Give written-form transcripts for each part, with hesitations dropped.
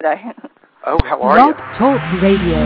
today. Oh, how are you? Talk Radio.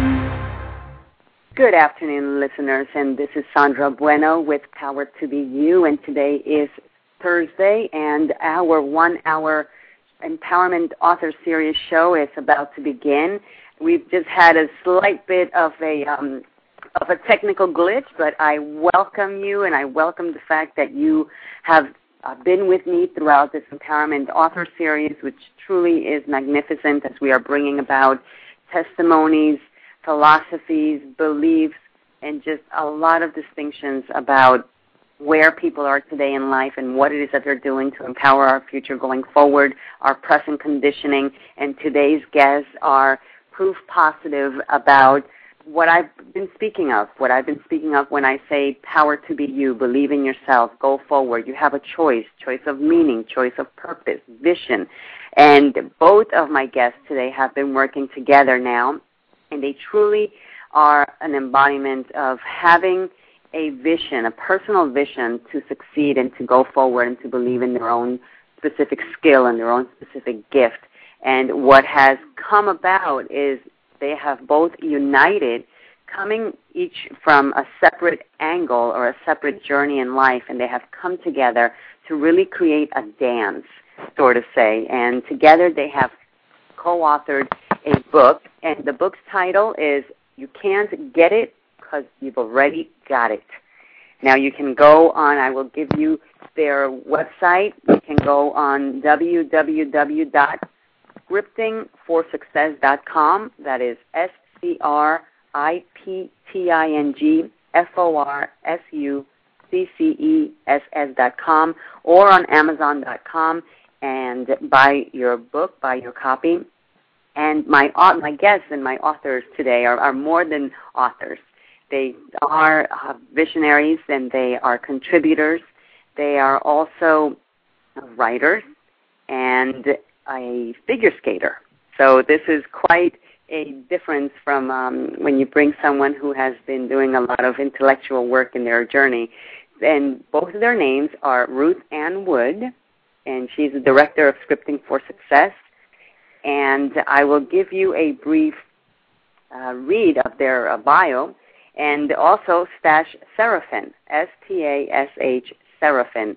Good afternoon, listeners, and this is Sandra Bueno with Power to Be You, and today is Thursday, and our 1-hour Empowerment Author Series show is about to begin. We've just had a slight bit of a technical glitch, but I welcome you, and I welcome the fact that you have been with me throughout this Empowerment Author Series, which truly is magnificent as we are bringing about testimonies, philosophies, beliefs, and just a lot of distinctions about where people are today in life and what it is that they're doing to empower our future going forward, our present conditioning. And today's guests are proof positive about what I've been speaking of, when I say power to be you, believe in yourself, go forward. You have a choice of meaning, choice of purpose, vision. And both of my guests today have been working together now, and they truly are an embodiment of having a vision, a personal vision to succeed and to go forward and to believe in their own specific skill and their own specific gift. And what has come about is they have both united, coming each from a separate angle or a separate journey in life, and they have come together to really create a dance, so to say. And together they have co-authored a book, and the book's title is You Can't Get It Because You've Already Got It. Now you can go on, I will give you their website. You can go on www.scriptingforsuccess.com. That is scriptingforsuccess.com, or on Amazon.com, and buy your book, buy your copy. And my guests and my authors today are more than authors. They are visionaries, and they are contributors. They are also writers and a figure skater. So this is quite a difference from when you bring someone who has been doing a lot of intellectual work in their journey. And both of their names are Ruth Ann Wood, and she's the director of Scripting for Success. And I will give you a brief read of their bio. And also Stash Serafin, S-T-A-S-H, Serafin,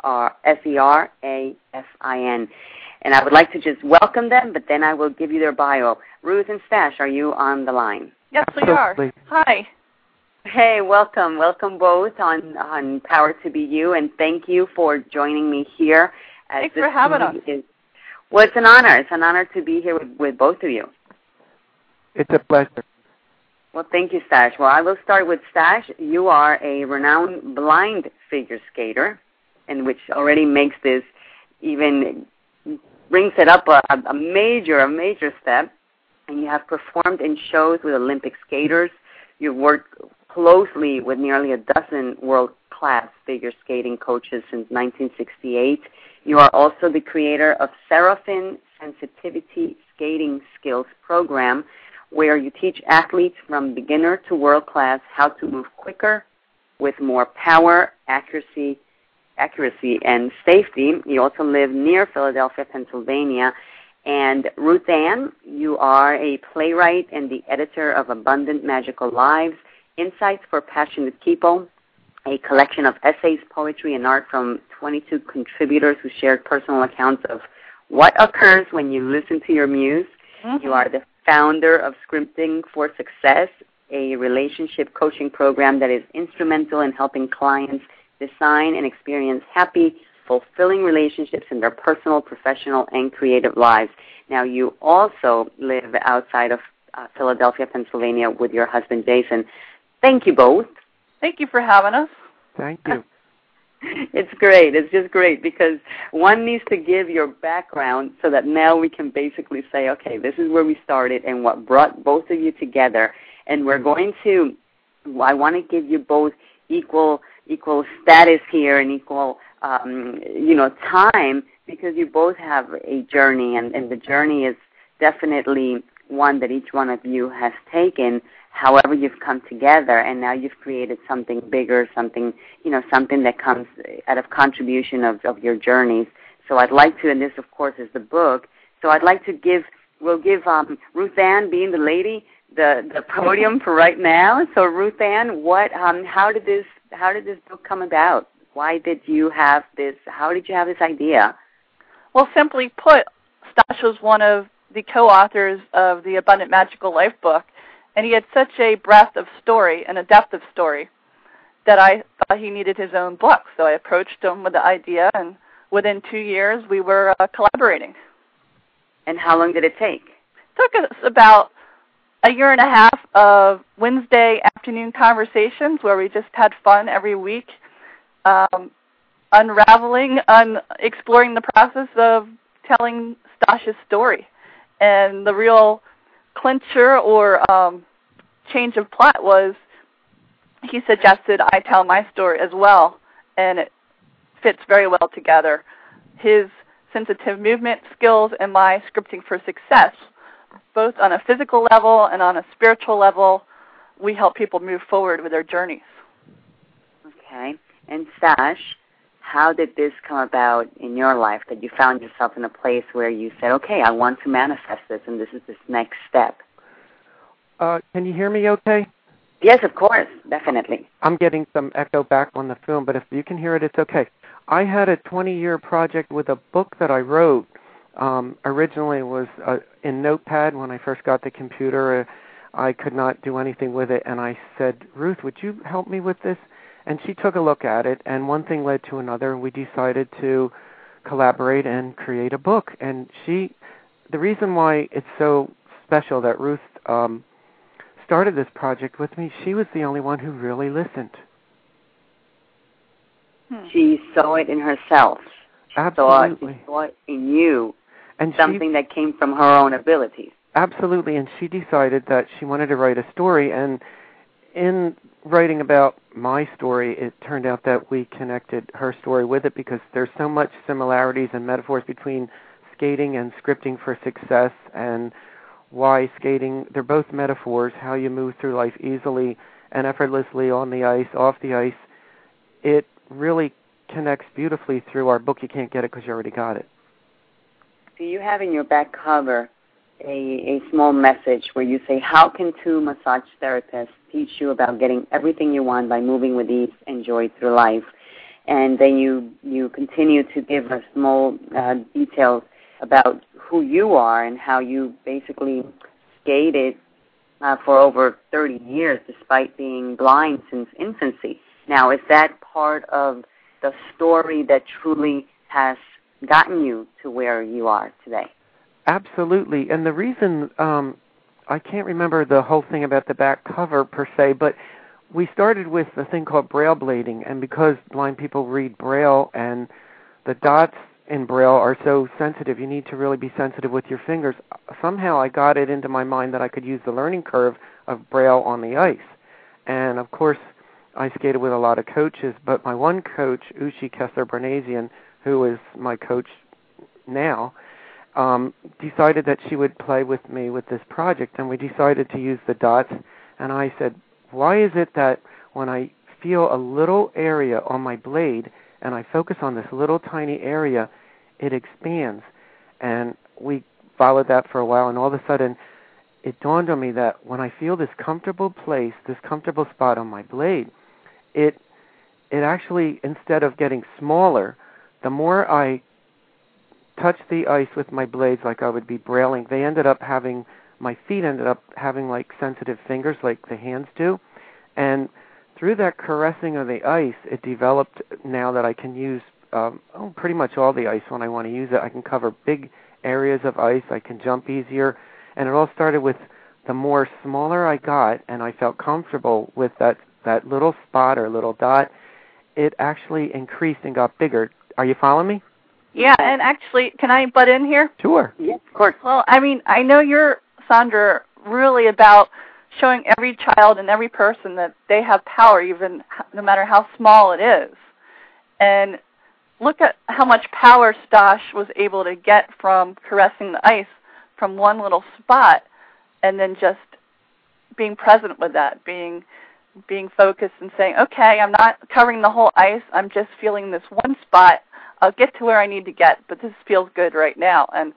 S-E-R-A-F-I-N. And I would like to just welcome them, but then I will give you their bio. Ruth and Stash, are you on the line? Yes, we are. Hi. Hey, welcome. Welcome both on Power to Be You, and thank you for joining me here. Thanks for having us. Well, it's an honor. It's an honor to be here with both of you. It's a pleasure. Well, thank you, Stash. Well, I will start with Stash. You are a renowned blind figure skater, and which already makes this even, brings it up a major step. And you have performed in shows with Olympic skaters. You've worked closely with nearly a dozen world-class figure skating coaches since 1968. You are also the creator of Serafin Sensitivity Skating Skills Program, where you teach athletes from beginner to world-class how to move quicker with more power, accuracy, and safety. You also live near Philadelphia, Pennsylvania. And Ruth Ann, you are a playwright and the editor of Abundant Magical Lives, Insights for Passionate People, a collection of essays, poetry, and art from 22 contributors who shared personal accounts of what occurs when you listen to your muse. Mm-hmm. You are the founder of Scripting for Success, a relationship coaching program that is instrumental in helping clients design and experience happy, fulfilling relationships in their personal, professional, and creative lives. Now, you also live outside of Philadelphia, Pennsylvania with your husband, Jason. Thank you both. Thank you for having us. Thank you. It's great. It's just great because one needs to give your background so that now we can basically say, okay, this is where we started and what brought both of you together. And we're going to, I want to give you both equal status here and equal, time, because you both have a journey, and the journey is definitely one that each one of you has taken. However, you've come together, and now you've created something bigger, something that comes out of contribution of your journeys. So I'd like to, and this, of course, is the book, so I'd like to give we'll give Ruth Ann, being the lady, the podium for right now. So Ruth Ann, how did this book come about? Why did you have this? How did you have this idea? Well, simply put, Stosh was one of the co-authors of the Abundant Magical Life book, and he had such a breadth of story and a depth of story that I thought he needed his own book. So I approached him with the idea, and within 2 years we were collaborating. And how long did it take? It took us about a year and a half of Wednesday afternoon conversations where we just had fun every week, exploring the process of telling Stosh's story. And the real clincher or change of plot was he suggested I tell my story as well, and it fits very well together. His sensitive movement skills and my scripting for success, both on a physical level and on a spiritual level, we help people move forward with their journeys. Okay. And Stosh, how did this come about in your life, that you found yourself in a place where you said, okay, I want to manifest this, and this is this next step? Can you hear me okay? Yes, of course, definitely. I'm getting some echo back on the film, but if you can hear it, it's okay. I had a 20-year project with a book that I wrote. Originally it was in Notepad. When I first got the computer, I could not do anything with it, and I said, Ruth, would you help me with this? And she took a look at it, and one thing led to another, and we decided to collaborate and create a book. And the reason why it's so special that Ruth started this project with me, she was the only one who really listened. She saw it in herself. Absolutely. She saw it in you, and something that came from her own abilities. Absolutely, and she decided that she wanted to write a story, and in writing about my story, it turned out that we connected her story with it because there's so much similarities and metaphors between skating and scripting for success, and why skating, they're both metaphors, how you move through life easily and effortlessly on the ice, off the ice. It really connects beautifully through our book. You can't get it because you already got it. So you have in your back cover a small message where you say, how can two massage therapists teach you about getting everything you want by moving with ease and joy through life? And then you continue to give us small details about who you are and how you basically skated for over 30 years despite being blind since infancy. Now, is that part of the story that truly has gotten you to where you are today? Absolutely. And the reason, I can't remember the whole thing about the back cover per se, but we started with a thing called Braille blading, and because blind people read Braille and the dots in Braille are so sensitive, you need to really be sensitive with your fingers. Somehow I got it into my mind that I could use the learning curve of Braille on the ice. And of course, I skated with a lot of coaches, but my one coach, Ushi Kessler-Barnasian, who is my coach now, decided that she would play with me with this project, and we decided to use the dots. And I said, why is it that when I feel a little area on my blade and I focus on this little tiny area, it expands? And we followed that for a while, and all of a sudden it dawned on me that when I feel this comfortable place, this comfortable spot on my blade, it actually, instead of getting smaller, the more I touch the ice with my blades like I would be brailing, my feet ended up having like sensitive fingers like the hands do. And through that caressing of the ice, it developed now that I can use pretty much all the ice when I want to use it. I can cover big areas of ice. I can jump easier. And it all started with the more smaller I got and I felt comfortable with that little spot or little dot, it actually increased and got bigger. Are you following me? Yeah, and actually, can I butt in here? Sure. Yes, of course. Well, I mean, I know you're, Sandra, really about showing every child and every person that they have power, even no matter how small it is. And look at how much power Stosh was able to get from caressing the ice from one little spot, and then just being present with that, being focused and saying, okay, I'm not covering the whole ice, I'm just feeling this one spot. I'll get to where I need to get, but this feels good right now. And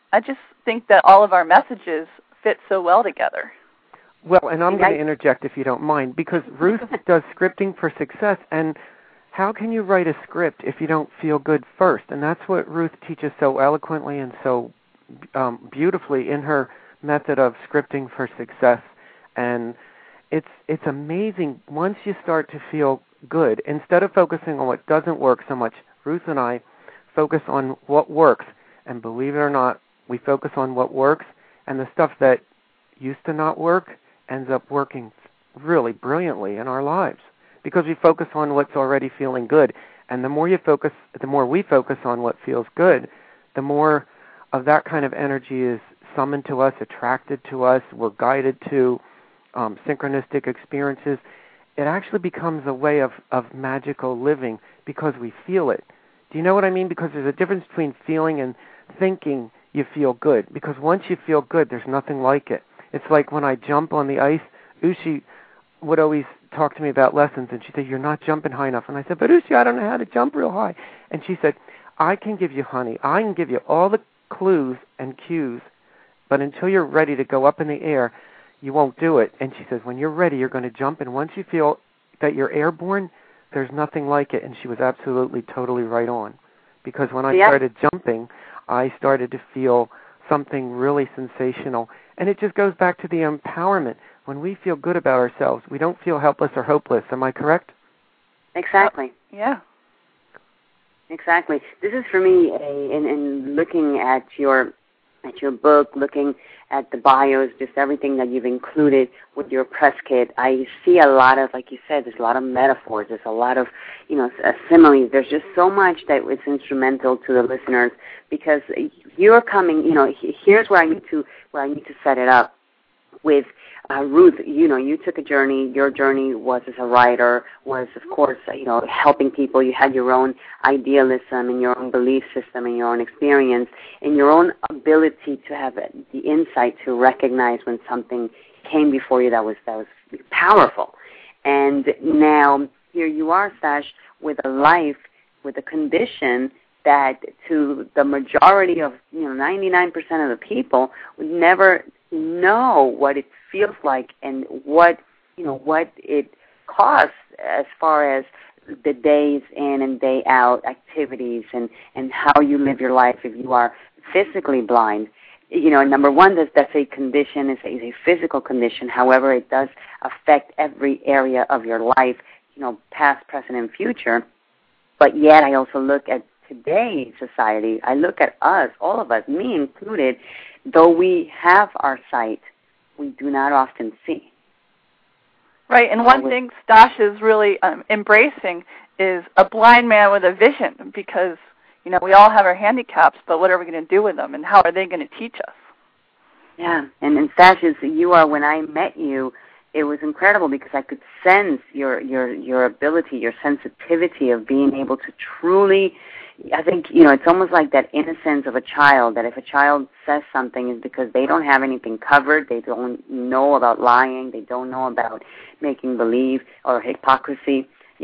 I just think that all of our messages fit so well together. Well, and I'm going to interject if you don't mind, because Ruth does scripting for success, and how can you write a script if you don't feel good first? And that's what Ruth teaches so eloquently and so beautifully in her method of scripting for success. And it's amazing once you start to feel good. Instead of focusing on what doesn't work so much, Ruth and I focus on what works. And believe it or not, we focus on what works, and the stuff that used to not work ends up working really brilliantly in our lives because we focus on what's already feeling good. And the more we focus on what feels good, the more of that kind of energy is summoned to us, attracted to us, we're guided to synchronistic experiences. It actually becomes a way of magical living because we feel it. Do you know what I mean? Because there's a difference between feeling and thinking you feel good. Because once you feel good, there's nothing like it. It's like when I jump on the ice, Ushi would always talk to me about lessons, and she said, "You're not jumping high enough." And I said, "But Ushi, I don't know how to jump real high." And she said, "I can give you, honey, I can give you all the clues and cues, but until you're ready to go up in the air, you won't do it." And she says, "When you're ready, you're going to jump, and once you feel that you're airborne, there's nothing like it." And she was absolutely, totally right on. Because when I started jumping, I started to feel something really sensational. And it just goes back to the empowerment. When we feel good about ourselves, we don't feel helpless or hopeless. Am I correct? Exactly. Yeah. Exactly. This is for me, in looking at your book, looking at the bios, just everything that you've included with your press kit, I see a lot of, like you said, there's a lot of metaphors, there's a lot of, similes. There's just so much that is instrumental to the listeners because you're coming, here's where I need to set it up with Ruth. You took a journey. Your journey was as a writer, was, of course, helping people. You had your own idealism and your own belief system and your own experience and your own ability to have the insight to recognize when something came before you that was powerful. And now here you are, Stash, with a life, with a condition that to the majority of 99% of the people would never know what it feels like and what it costs as far as the days in and day out activities and how you live your life if you are physically blind. Number one, that's a condition, is a physical condition. However, it does affect every area of your life, past, present, and future. But yet I also look at today's society. I look at us, all of us, me included, though we have our sight, we do not often see. Right, and one thing Stash is really embracing is a blind man with a vision because, we all have our handicaps, but what are we going to do with them, and how are they going to teach us? Yeah, and Stash, you are, when I met you, it was incredible because I could sense your ability, your sensitivity of being able to truly, I think, it's almost like that innocence of a child, that if a child says something is because they don't have anything covered, they don't know about lying, they don't know about making believe or hypocrisy.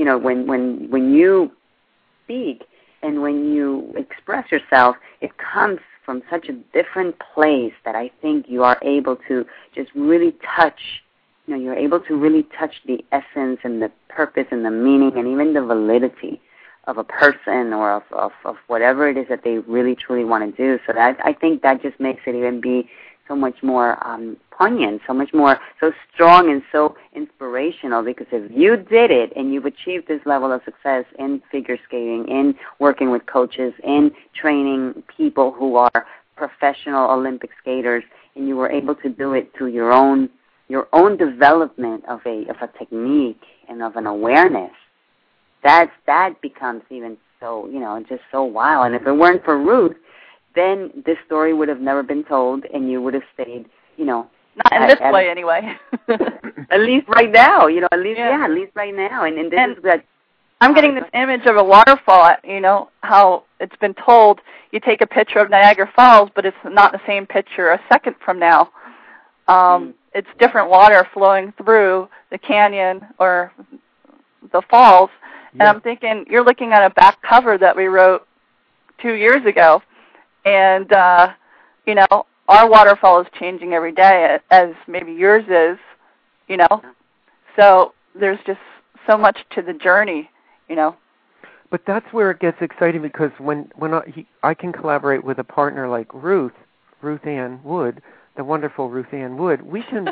When you speak and when you express yourself, it comes from such a different place that I think you are able to just really touch. You're able to really touch the essence and the purpose and the meaning and even the validity of a person or of whatever it is that they really, truly want to do. So that I think that just makes it even be so much more poignant, so strong and so inspirational, because if you did it and you've achieved this level of success in figure skating, in working with coaches, in training people who are professional Olympic skaters, and you were able to do it through your own development of a technique and of an awareness, that becomes even so, just so wild. And if it weren't for Ruth, then this story would have never been told, and you would have stayed, not in this way anyway. At least right now, at least right now. And this is that. I'm getting this image of a waterfall. How it's been told you take a picture of Niagara Falls, but it's not the same picture a second from now. It's different water flowing through the canyon or the falls. Yeah. And I'm thinking, you're looking at a back cover that we wrote 2 years ago, and our waterfall is changing every day, as maybe yours is, So there's just so much to the journey, But that's where it gets exciting, because when I can collaborate with a partner like Ruth Ann Wood, the wonderful Ruth Ann Wood, we can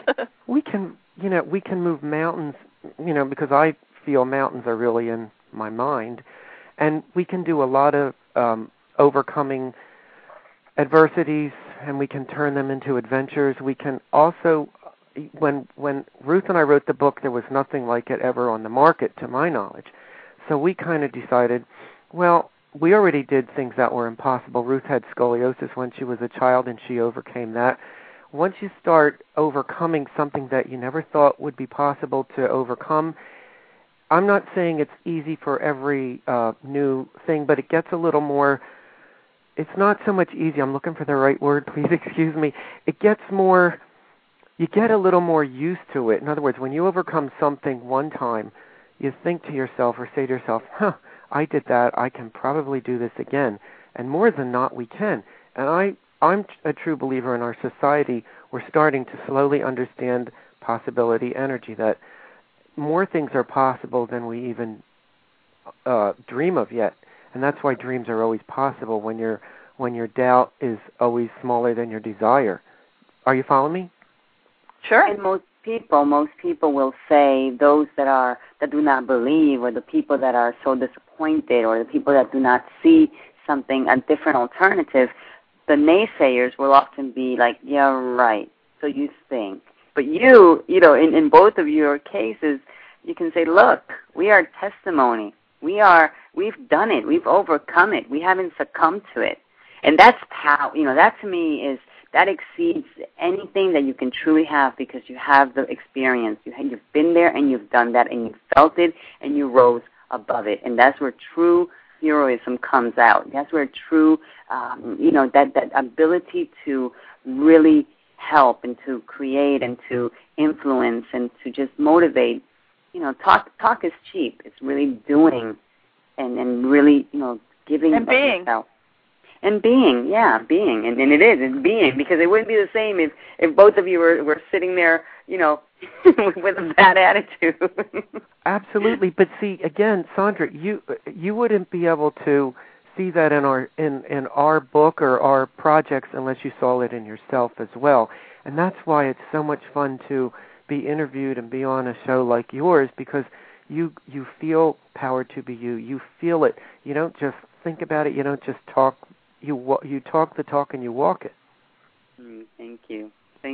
move mountains, because I feel mountains are really in my mind, and we can do a lot of overcoming adversities, and we can turn them into adventures. We can also, when Ruth and I wrote the book, there was nothing like it ever on the market, to my knowledge. So we kind of decided, well, we already did things that were impossible. Ruth had scoliosis when she was a child, and she overcame that. Once you start overcoming something that you never thought would be possible to overcome, I'm not saying it's easy for every new thing, but it gets a little more, it's not so much easy, I'm looking for the right word, please excuse me. It gets more, you get a little more used to it. In other words, when you overcome something one time, you think to yourself or say to yourself, I did that, I can probably do this again. And more than not, we can. And I'm a true believer in our society. We're starting to slowly understand possibility energy, that more things are possible than we even dream of yet. And that's why dreams are always possible, when your doubt is always smaller than your desire. Are you following me? Sure. And most people will say, those that do not believe, or the people that are so disappointed, or the people that do not see something, a different alternative, the naysayers will often be like, yeah, right, so you think. But in both of your cases, you can say, look, we are testimony. We've done it. We've overcome it. We haven't succumbed to it. And that's how, that to me that exceeds anything that you can truly have, because you have the experience. You've been there, and you've done that, and you felt it, and you rose above it. And that's where true heroism comes out. That's where true, that ability to really help, and to create, and to influence, and to just motivate. Talk is cheap. It's really doing, and really, giving and being. Yourself. And being, being. And it is, it's being, because it wouldn't be the same if both of you were sitting there, with a bad attitude. Absolutely. But see, again, Sandra, you wouldn't be able to see that in our book or our projects unless you saw it in yourself as well. And that's why it's so much fun to be interviewed and be on a show like yours, because you feel power to be you. You feel it. You don't just think about it. You don't just talk. You talk the talk and you walk it. Thank you.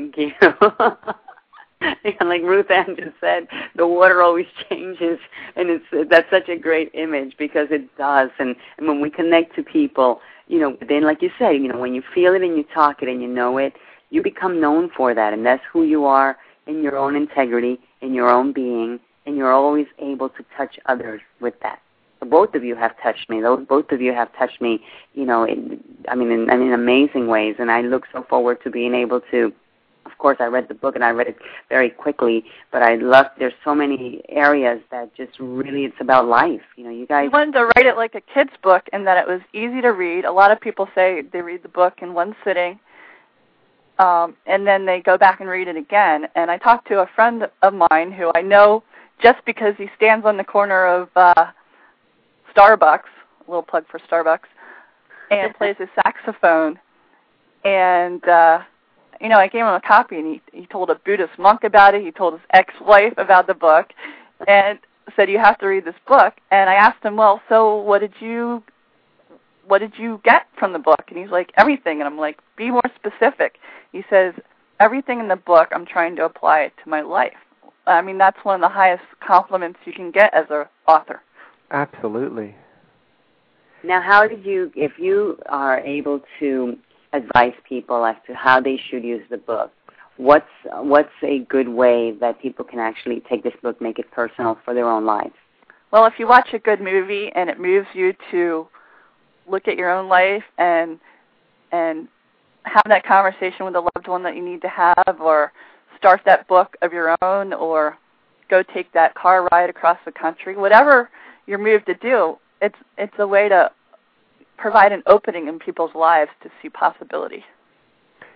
Like Ruth Ann just said, the water always changes, and that's such a great image, because it does. And when we connect to people, then like you said, when you feel it and you talk it and you know it, you become known for that, and that's who you are in your own integrity, in your own being, and you're always able to touch others with that. So both of you have touched me. Both of you have touched me, in amazing ways, and I look so forward to being able to. Of course, I read the book, and I read it very quickly, but there's so many areas that just really, it's about life. You guys. You wanted to write it like a kid's book, and that it was easy to read. A lot of people say they read the book in one sitting, and then they go back and read it again. And I talked to a friend of mine who I know just because he stands on the corner of Starbucks, a little plug for Starbucks, and plays his saxophone. And, I gave him a copy, and he told a Buddhist monk about it. He told his ex-wife about the book, and said, you have to read this book. And I asked him, well, so what did you get from the book? And he's like, everything. And I'm like, be more specific. He says, everything in the book, I'm trying to apply it to my life. I mean, that's one of the highest compliments you can get as an author. Absolutely. Now, if you are able to advise people as to how they should use the book, what's a good way that people can actually take this book, make it personal for their own lives? Well, if you watch a good movie and it moves you to look at your own life and have that conversation with a loved one that you need to have, or start that book of your own, or go take that car ride across the country, whatever you're moved to do, it's a way to provide an opening in people's lives to see possibility.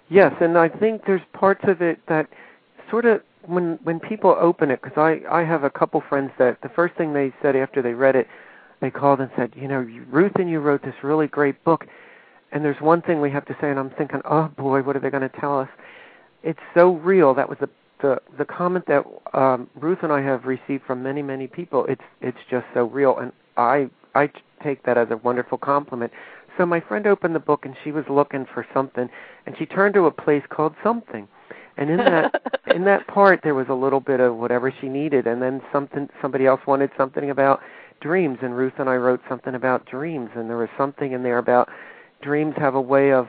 Yes, and I think there's parts of it that sort of, when people open it, because I have a couple friends that the first thing they said after they read it, they called and said, Ruth and you wrote this really great book, and there's one thing we have to say, and I'm thinking, oh boy, what are they going to tell us? It's so real. That was the comment that Ruth and I have received from many, many people. It's just so real, and I take that as a wonderful compliment. So my friend opened the book, and she was looking for something, and she turned to a place called Something. And in that part, there was a little bit of whatever she needed, and then somebody else wanted something about dreams, and Ruth and I wrote something about dreams, and there was something in there about dreams have a way of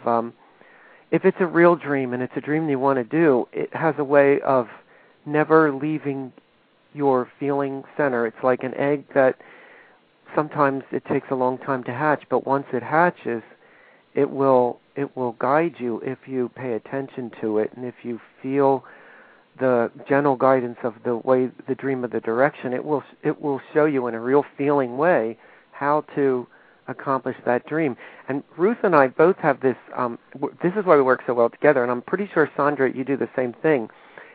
if it's a real dream and it's a dream you want to do, it has a way of never leaving your feeling center. It's like an egg that sometimes it takes a long time to hatch, but once it hatches, it will guide you if you pay attention to it, and if you feel the gentle guidance of the way the dream of the direction, it will show you in a real feeling way how to accomplish that dream. And Ruth and I both have this. This is why we work so well together, and I'm pretty sure, Sandra, you do the same thing.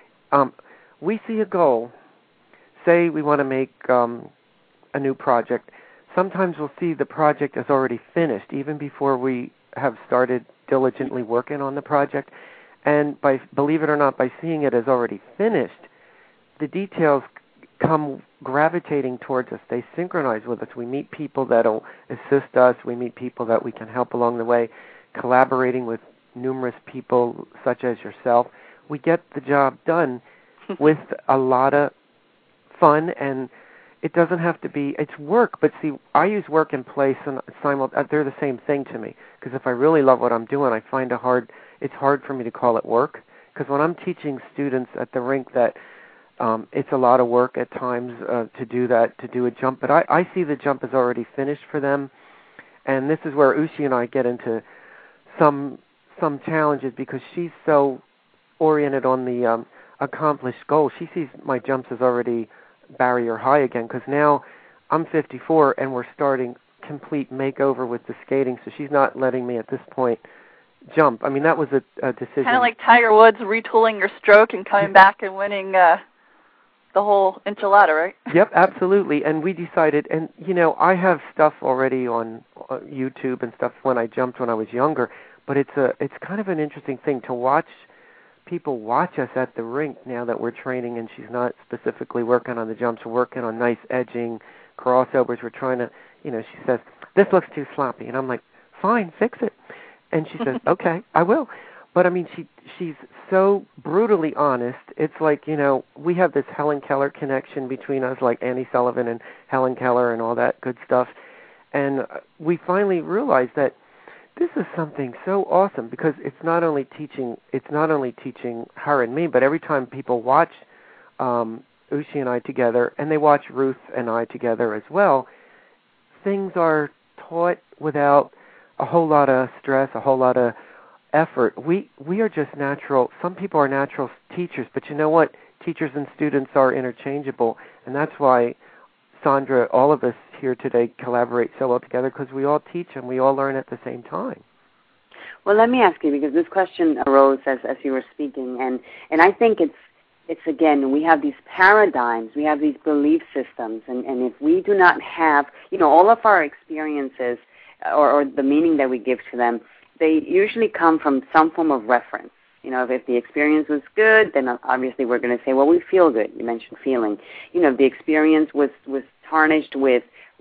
We see a goal. Say we want to make a new project. Sometimes we'll see the project as already finished, even before we have started diligently working on the project. And believe it or not, by seeing it as already finished, the details come gravitating towards us. They synchronize with us. We meet people that'll assist us. We meet people that we can help along the way, collaborating with numerous people such as yourself. We get the job done with a lot of fun, and it doesn't have to be, it's work, but see, I use work and play, and they're the same thing to me, because if I really love what I'm doing, I find it's hard for me to call it work, because when I'm teaching students at the rink that it's a lot of work at times to do a jump, but I see the jump is already finished for them, and this is where Ushi and I get into some challenges, because she's so oriented on the accomplished goal. She sees my jumps as already barrier high again, because now I'm 54 and we're starting complete makeover with the skating, so she's not letting me at this point jump. I mean, that was a decision. Kind of like Tiger Woods retooling your stroke and coming back and winning the whole enchilada, right? Yep, absolutely. And we decided, and I have stuff already on YouTube and stuff when I jumped when I was younger, but it's kind of an interesting thing to watch people watch us at the rink now that we're training, and she's not specifically working on the jumps, we're working on nice edging, crossovers. We're trying to, she says, this looks too sloppy. And I'm like, fine, fix it. And she says, okay, I will. But, I mean, she's so brutally honest. It's like, we have this Helen Keller connection between us, like Annie Sullivan and Helen Keller and all that good stuff. And we finally realized that this is something so awesome, because it's not only teaching her and me, but every time people watch Ushi and I together, and they watch Ruth and I together as well, things are taught without a whole lot of stress, a whole lot of effort. We are just natural. Some people are natural teachers, but you know what? Teachers and students are interchangeable, and that's why Sandra, all of us here today collaborate so well together, because we all teach and we all learn at the same time. Well, let me ask you, because this question arose as you were speaking, and I think it's again, we have these paradigms, we have these belief systems, and if we do not have, all of our experiences or the meaning that we give to them, they usually come from some form of reference. If the experience was good, then obviously we're going to say, well, we feel good. You mentioned feeling. If the experience was tarnished with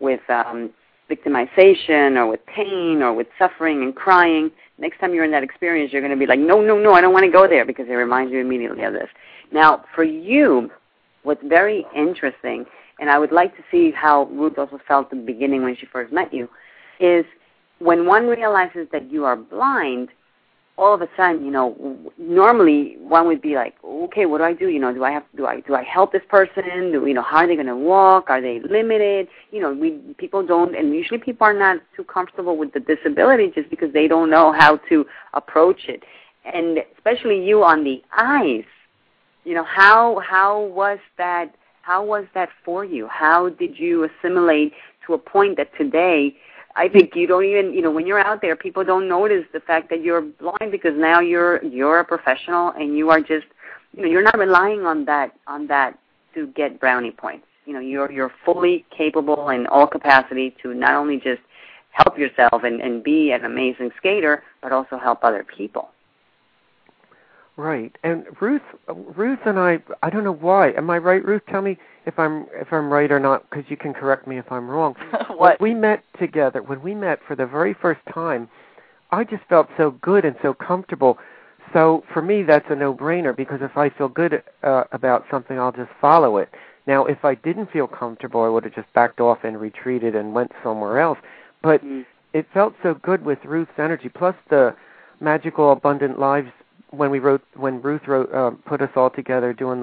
victimization or with pain or with suffering and crying, next time you're in that experience, you're going to be like, no, I don't want to go there, because it reminds you immediately of this. Now, for you, what's very interesting, and I would like to see how Ruth also felt at the beginning when she first met you, is when one realizes that you are blind, all of a sudden, normally one would be like, okay, what do I do? Do I help this person? How are they going to walk? Are they limited? People don't, and usually people are not too comfortable with the disability just because they don't know how to approach it. And especially you on the eyes, how was that? How was that for you? How did you assimilate to a point that today I think you don't even, when you're out there, people don't notice the fact that you're blind because now you're a professional and you are just, you're not relying on that to get brownie points. You're fully capable in all capacity to not only just help yourself and be an amazing skater, but also help other people. Right. And Ruth and I don't know why. Am I right, Ruth? Tell me if I'm right or not, because you can correct me if I'm wrong. What? When we met for the very first time, I just felt so good and so comfortable. So for me, that's a no-brainer, because if I feel good about something, I'll just follow it. Now, if I didn't feel comfortable, I would have just backed off and retreated and went somewhere else. But it felt so good with Ruth's energy, plus the Magical Abundant Lives. When Ruth wrote, put us all together doing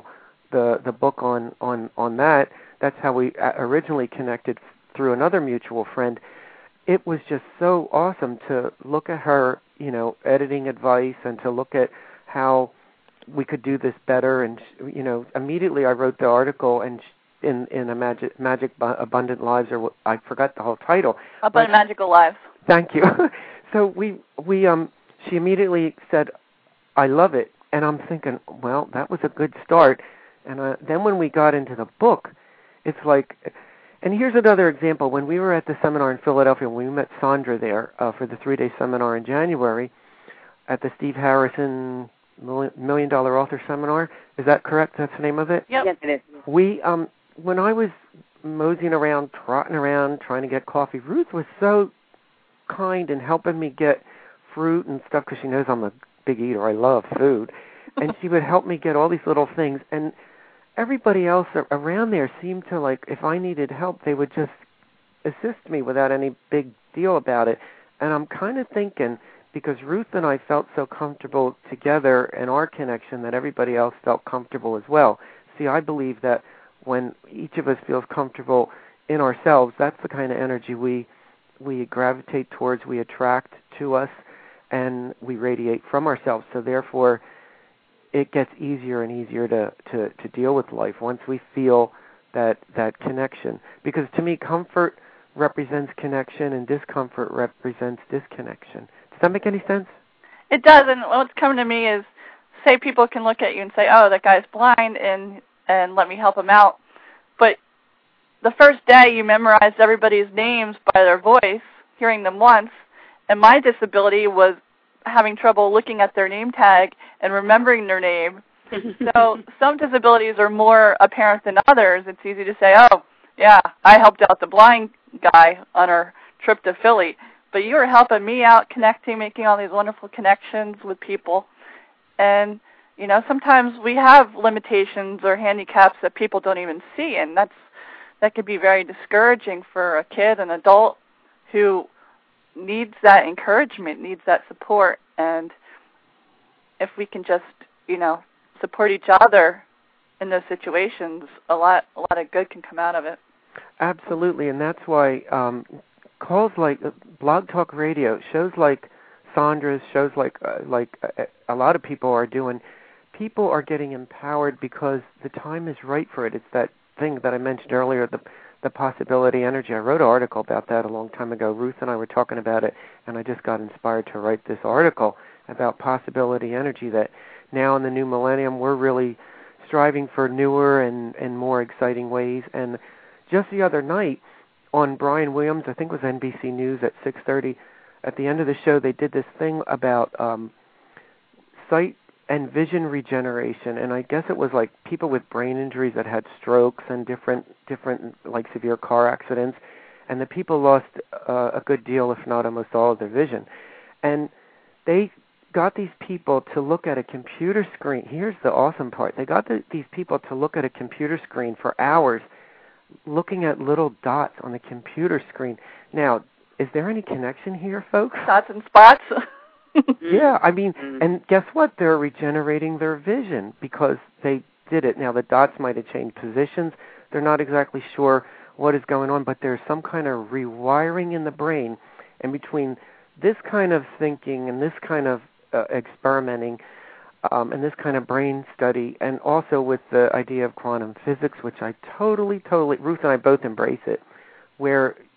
the book on that. That's how we originally connected through another mutual friend. It was just so awesome to look at her, editing advice, and to look at how we could do this better. And immediately I wrote the article and in a Magic Abundant Lives, or I forgot the whole title. Abundant Magical Lives. Thank you. So she immediately said, I love it. And I'm thinking, well, that was a good start. And then when we got into the book, it's like, and here's another example. When we were at the seminar in Philadelphia, when we met Sandra there for the 3-day seminar in January at the Steve Harrison $1 Million Author Seminar. Is that correct? That's the name of it? Yep. Yes, it is. When I was moseying around, trotting around, trying to get coffee, Ruth was so kind in helping me get fruit and stuff, because she knows I'm a big eater. I love food. And she would help me get all these little things. And everybody else around there seemed to, like, if I needed help, they would just assist me without any big deal about it. And I'm kind of thinking, because Ruth and I felt so comfortable together in our connection, that everybody else felt comfortable as well. See, I believe that when each of us feels comfortable in ourselves, that's the kind of energy we gravitate towards, we attract to us, and we radiate from ourselves. So therefore, it gets easier and easier to deal with life once we feel that connection. Because to me, comfort represents connection and discomfort represents disconnection. Does that make any sense? It does, and what's coming to me is, say people can look at you and say, oh, that guy's blind, and let me help him out. But the first day you memorized everybody's names by their voice, hearing them once, and my disability was having trouble looking at their name tag and remembering their name. So some disabilities are more apparent than others. It's easy to say, oh, yeah, I helped out the blind guy on our trip to Philly. But you were helping me out, connecting, making all these wonderful connections with people. And, sometimes we have limitations or handicaps that people don't even see, and that could be very discouraging for a kid, an adult who needs that encouragement, needs that support. And if we can just, support each other in those situations, a lot of good can come out of it. Absolutely, and that's why calls like Blog Talk Radio, shows like Sandra's, shows like a lot of people are doing, people are getting empowered because the time is right for it. It's that thing that I mentioned earlier, the possibility energy. I wrote an article about that a long time ago. Ruth and I were talking about it, and I just got inspired to write this article about possibility energy, that now in the new millennium we're really striving for newer and more exciting ways. And just the other night on Brian Williams, I think it was NBC News at 6:30, at the end of the show they did this thing about sight and vision regeneration, and I guess it was like people with brain injuries that had strokes and different like severe car accidents, and the people lost a good deal, if not almost all, of their vision. And they got these people to look at a computer screen. Here's the awesome part. They got these people to look at a computer screen for hours, looking at little dots on the computer screen. Now, is there any connection here, folks? Dots and spots. Yeah, I mean, and guess what? They're regenerating their vision because they did it. Now, the dots might have changed positions. They're not exactly sure what is going on, but there's some kind of rewiring in the brain. And between this kind of thinking and this kind of experimenting and this kind of brain study, and also with the idea of quantum physics, which I totally, Ruth and I both embrace it, where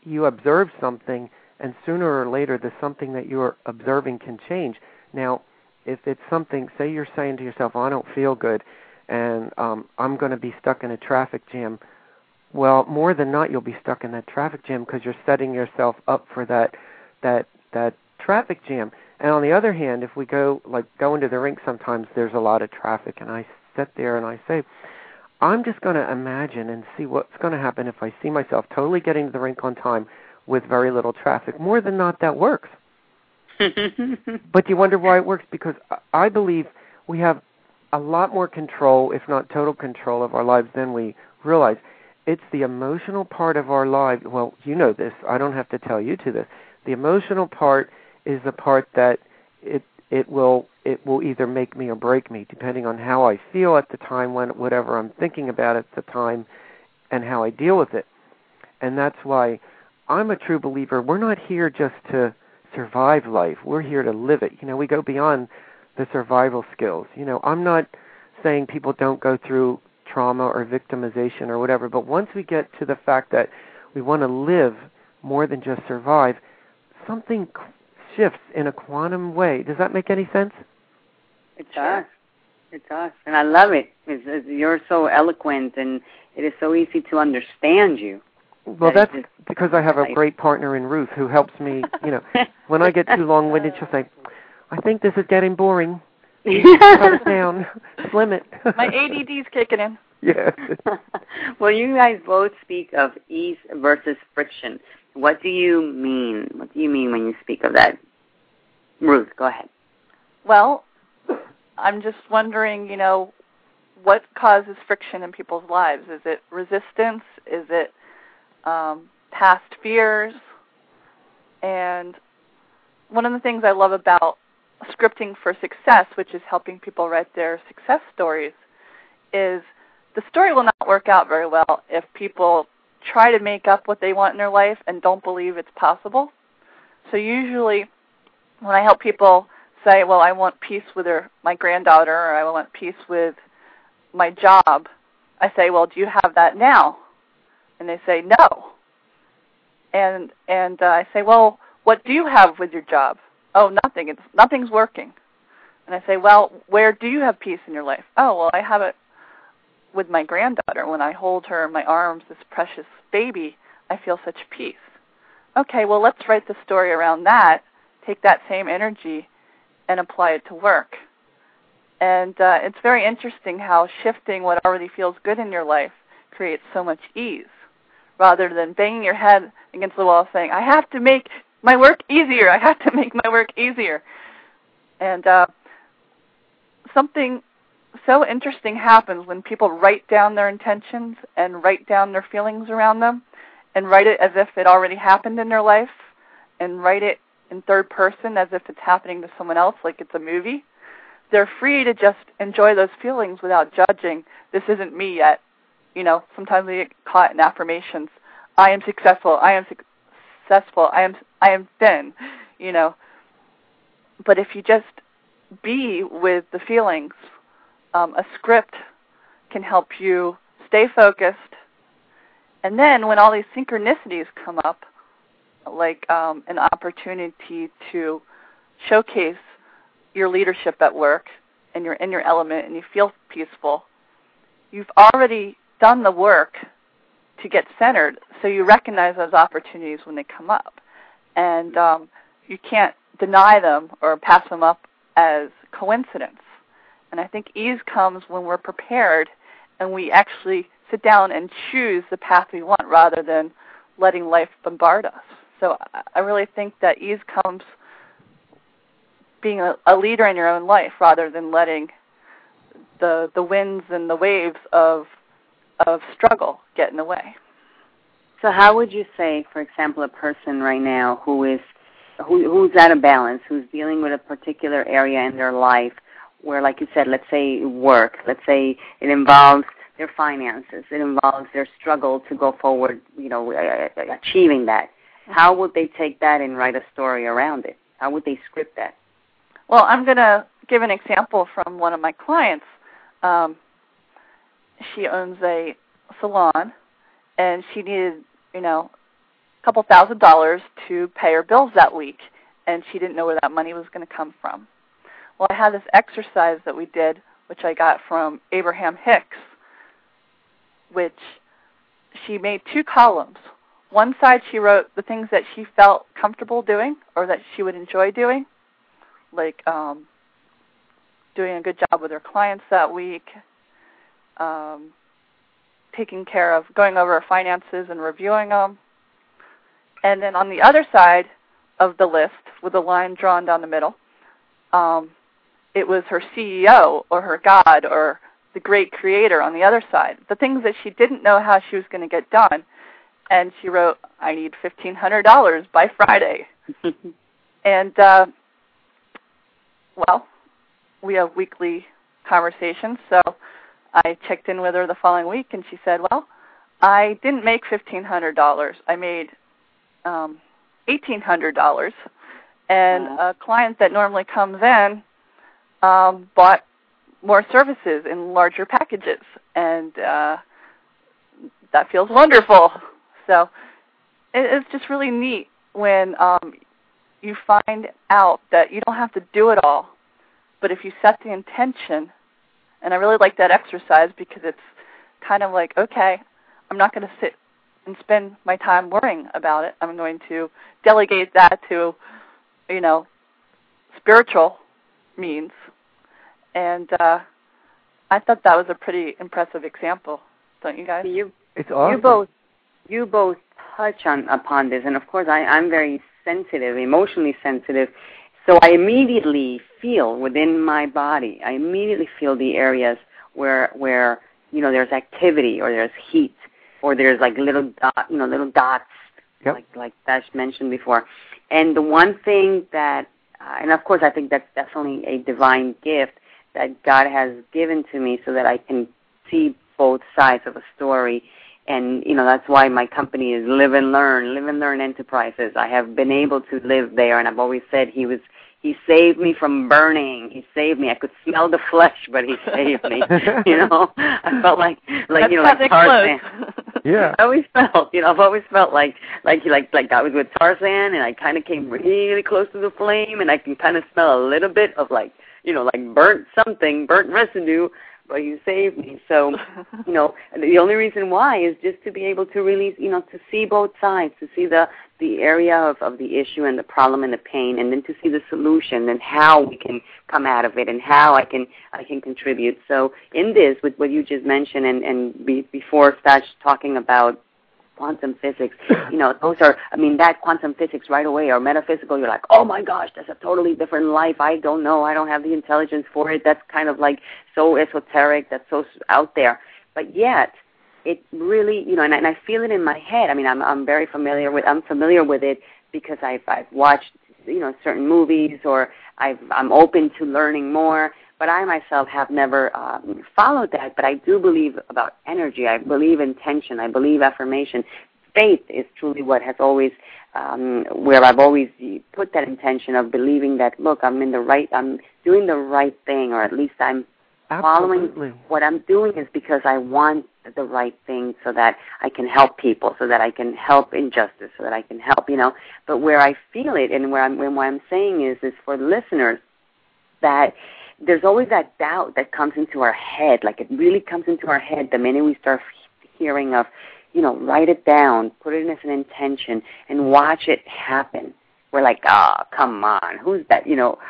you observe something, and sooner or later the something that you're observing can change. Now, if it's something, say you're saying to yourself, I don't feel good, and I'm going to be stuck in a traffic jam, well, more than not, you'll be stuck in that traffic jam because you're setting yourself up for that traffic jam. And on the other hand, if we go into the rink, sometimes there's a lot of traffic, and I sit there and I say, I'm just going to imagine and see what's going to happen if I see myself totally getting to the rink on time with very little traffic. More than not, that works. But you wonder why it works? Because I believe we have a lot more control, if not total control, of our lives than we realize. It's the emotional part of our life. Well, you know this. I don't have to tell you to this. The emotional part is the part that it will either make me or break me, depending on how I feel at the time, whatever I'm thinking about at the time, and how I deal with it. And that's why I'm a true believer. We're not here just to survive life. We're here to live it. We go beyond the survival skills. I'm not saying people don't go through trauma or victimization or whatever, but once we get to the fact that we want to live more than just survive, something shifts in a quantum way. Does that make any sense? It does. It does. And I love it. You're so eloquent, and it is so easy to understand you. Well, that's because I have a great partner in Ruth who helps me. When I get too long-winded, she'll say, I think this is getting boring. Cut it down. Slim it. My ADD's kicking in. Yes. Well, you guys both speak of ease versus friction. What do you mean? What do you mean when you speak of that? Ruth, go ahead. Well, I'm just wondering, what causes friction in people's lives? Is it resistance? Is it past fears? And one of the things I love about scripting for success, which is helping people write their success stories, is the story will not work out very well if people try to make up what they want in their life and don't believe it's possible. So usually when I help people say, well, I want peace with my granddaughter, or I want peace with my job, I say, well, do you have that now? And they say, no. And I say, well, what do you have with your job? Oh, nothing. Nothing's working. And I say, well, where do you have peace in your life? Oh, well, I have it with my granddaughter. When I hold her in my arms, this precious baby, I feel such peace. Okay, well, let's write the story around that, take that same energy, and apply it to work. And it's very interesting how shifting what already feels good in your life creates so much ease, rather than banging your head against the wall saying, I have to make my work easier. I have to make my work easier. And something so interesting happens when people write down their intentions and write down their feelings around them and write it as if it already happened in their life and write it in third person as if it's happening to someone else, like it's a movie. They're free to just enjoy those feelings without judging. This isn't me yet. Sometimes we get caught in affirmations. I am successful. I am successful. I am thin. But if you just be with the feelings, a script can help you stay focused. And then when all these synchronicities come up, like an opportunity to showcase your leadership at work and you're in your element and you feel peaceful, you've already done the work to get centered, so you recognize those opportunities when they come up. And you can't deny them or pass them up as coincidence. And I think ease comes when we're prepared and we actually sit down and choose the path we want rather than letting life bombard us. So I really think that ease comes being a leader in your own life rather than letting the winds and the waves of struggle get in the way. So how would you say, for example, a person right now who's out of balance, who's dealing with a particular area in their life where, like you said, let's say work, let's say it involves their finances, it involves their struggle to go forward, achieving that. How would they take that and write a story around it? How would they script that? Well, I'm going to give an example from one of my clients. She owns a salon, and she needed, couple $1,000s to pay her bills that week, and she didn't know where that money was going to come from. Well, I had this exercise that we did, which I got from Abraham Hicks, which she made 2 columns. One side she wrote the things that she felt comfortable doing or that she would enjoy doing, like doing a good job with her clients that week, taking care of going over her finances and reviewing them. And then on the other side of the list, with a line drawn down the middle, it was her CEO or her God or the great creator on the other side, the things that she didn't know how she was going to get done. And she wrote, I need $1,500 by Friday. And, well, we have weekly conversations, so I checked in with her the following week, and she said, well, I didn't make $1,500. I made $1,800, and a client that normally comes in bought more services in larger packages, and that feels wonderful. So it's just really neat when you find out that you don't have to do it all, but if you set the intention, and I really like that exercise because it's kind of like, okay, I'm not going to sit and spend my time worrying about it. I'm going to delegate that to, spiritual means. And I thought that was a pretty impressive example, don't you guys? It's awesome. You both touch upon this, and of course I'm very sensitive, emotionally sensitive, so I immediately feel within my body, I immediately feel the areas where there's activity or there's heat or there's like little dots, yep. like Dash mentioned before. And the one thing that, and of course I think that's definitely a divine gift that God has given to me so that I can see both sides of a story. And, that's why my company is Live and Learn Enterprises. I have been able to live there, and I've always said He saved me from burning. He saved me. I could smell the flesh, but He saved me. I felt like Tarzan. Yeah. I've always felt like I was with Tarzan, and I kind of came really close to the flame, and I can kind of smell a little bit of like burnt residue. But You saved me. So, the only reason why is just to be able to really, to see both sides, to see the area of the issue and the problem and the pain, and then to see the solution and how we can come out of it and how I can contribute. So in this, with what you just mentioned, and before Stash talking about quantum physics, those are, that quantum physics right away or metaphysical, you're like, oh my gosh, that's a totally different life. I don't know. I don't have the intelligence for it. That's kind of like so esoteric. That's so out there. But yet, it really, and I feel it in my head. I'm very familiar with it because I've watched, certain movies or I'm open to learning more. But I myself have never followed that. But I do believe about energy. I believe intention. I believe affirmation. Faith is truly what has always, where I've always put that intention of believing that, look, I'm doing the right thing, or at least I'm Absolutely. following what I'm doing is because I want the right thing so that I can help people, so that I can help injustice, so that I can help, But where I feel it and what I'm saying is for the listeners that there's always that doubt that comes into our head, like it really comes into our head the minute we start hearing of, write it down, put it as an intention, and watch it happen. We're like, come on, who's that?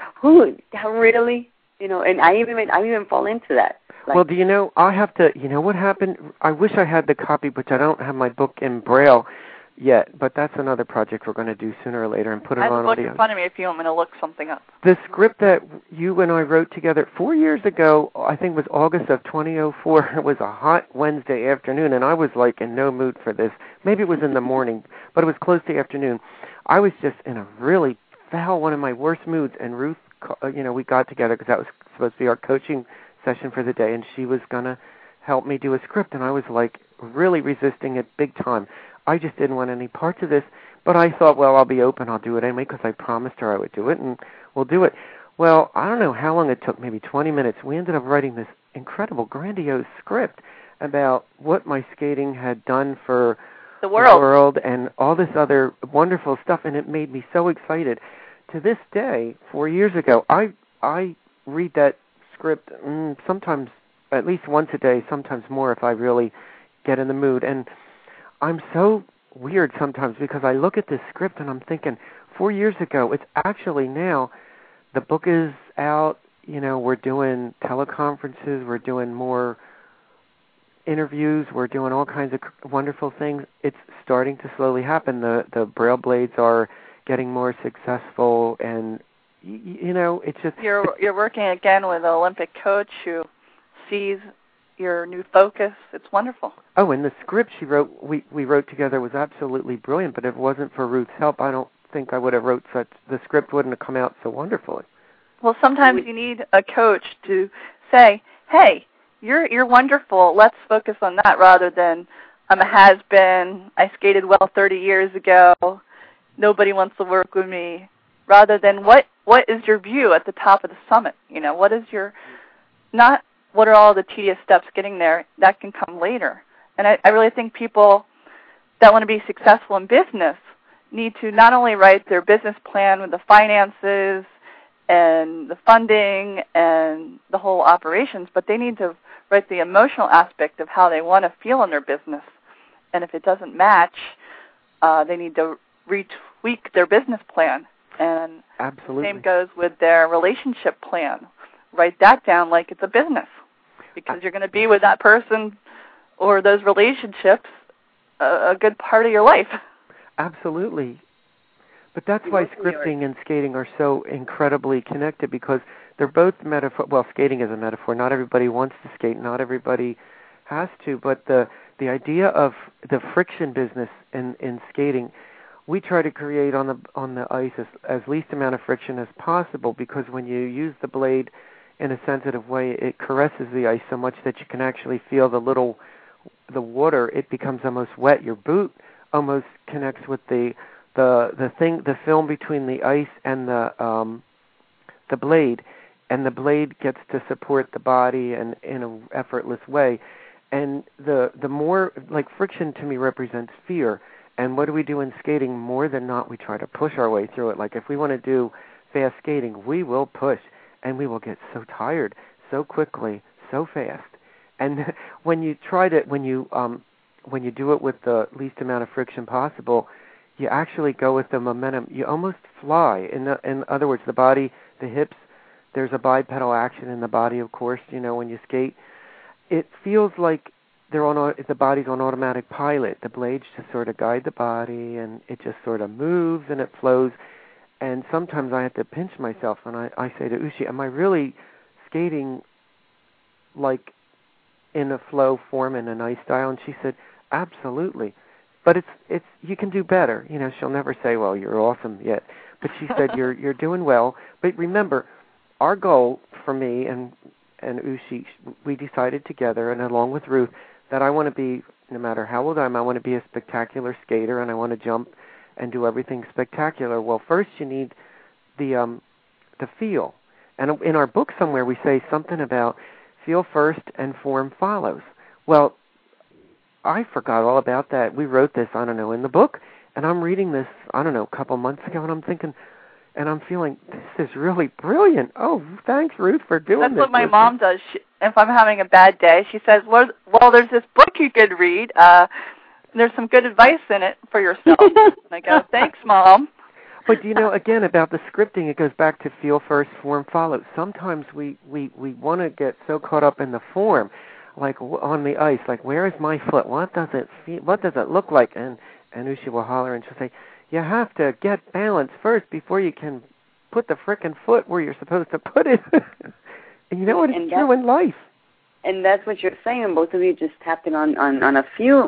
Really? And I even fall into that. Like, well, do you know, I have to, what happened? I wish I had the copy, but I don't have my book in Braille yet, but that's another project we're going to do sooner or later and put it on audio. I have a book in front of me if you want me to look something up. The script that you and I wrote together 4 years ago, I think was August of 2004, it was a hot Wednesday afternoon, and I was like in no mood for this. Maybe it was in the morning, but it was close to afternoon. I was just in a really foul, one of my worst moods, and Ruth, we got together because that was supposed to be our coaching session for the day, and she was going to help me do a script, and I was like really resisting it big time. I just didn't want any parts of this, but I thought, well, I'll be open, I'll do it anyway, because I promised her I would do it, and we'll do it. Well, I don't know how long it took, maybe 20 minutes. We ended up writing this incredible, grandiose script about what my skating had done for the world and all this other wonderful stuff, and it made me so excited. To this day, 4 years ago, I read that script sometimes at least once a day, sometimes more if I really get in the mood. And I'm so weird sometimes because I look at this script and I'm thinking, 4 years ago, it's actually now, the book is out, we're doing teleconferences, we're doing more interviews, we're doing all kinds of wonderful things. It's starting to slowly happen. The Braille Blades are getting more successful, and it's just... You're working again with an Olympic coach who sees your new focus. It's wonderful. Oh, and the script she wrote, we wrote together, was absolutely brilliant, but if it wasn't for Ruth's help, I don't think I would have the script wouldn't have come out so wonderfully. Well, sometimes you need a coach to say, hey, you're wonderful, let's focus on that, rather than I'm a has-been, I skated well 30 years ago, nobody wants to work with me, rather than what is your view at the top of the summit? What is your, not what are all the tedious steps getting there, that can come later. And I really think people that want to be successful in business need to not only write their business plan with the finances and the funding and the whole operations, but they need to write the emotional aspect of how they want to feel in their business. And if it doesn't match, they need to retweak their business plan. And absolutely, the same goes with their relationship plan. Write that down like it's a business, because you're going to be with that person or those relationships a good part of your life. Absolutely. But that's why scripting and skating are so incredibly connected, because they're both metaphor. Well, skating is a metaphor. Not everybody wants to skate. Not everybody has to. But the idea of the friction business in skating, we try to create on the ice as least amount of friction as possible, because when you use the blade in a sensitive way, it caresses the ice so much that you can actually feel the water. It becomes almost wet. Your boot almost connects with the film between the ice and the blade, and the blade gets to support the body and in an effortless way. And the more, like, friction to me represents fear. And what do we do in skating? More than not, we try to push our way through it. Like, if we want to do fast skating, we will push, and we will get so tired so quickly, so fast. And when you do it with the least amount of friction possible, you actually go with the momentum. You almost fly. In other words, the body, the hips, there's a bipedal action in the body, of course, when you skate. It feels like the body's on automatic pilot. The blades just sort of guide the body, and it just sort of moves and it flows. And sometimes I have to pinch myself, and I say to Ushi, am I really skating like in a flow form in a nice style? And she said, absolutely. But it's you can do better. She'll never say, well, you're awesome yet. But she said, you're doing well. But remember, our goal for me and Ushi, we decided together, and along with Ruth, that I want to be, no matter how old I am, I want to be a spectacular skater, and I want to jump and do everything spectacular. Well, first you need the feel. And in our book somewhere we say something about feel first and form follows. Well, I forgot all about that. We wrote this, in the book, and I'm reading this, a couple months ago, and I'm thinking, and I'm feeling, this is really brilliant. Oh, thanks, Ruth, for doing this. That's what my mom does. If I'm having a bad day, she says, well, there's this book you could read. There's some good advice in it for yourself. And I go, thanks, Mom. But, again, about the scripting, it goes back to feel first, form follow. Sometimes we want to get so caught up in the form, like on the ice, like, where is my foot? What does it feel? What does it look like? And Ushi will holler, and she'll say, you have to get balance first before you can put the frickin' foot where you're supposed to put it. And you know what? It's true in life. And that's what you're saying, and both of you just tapped in on a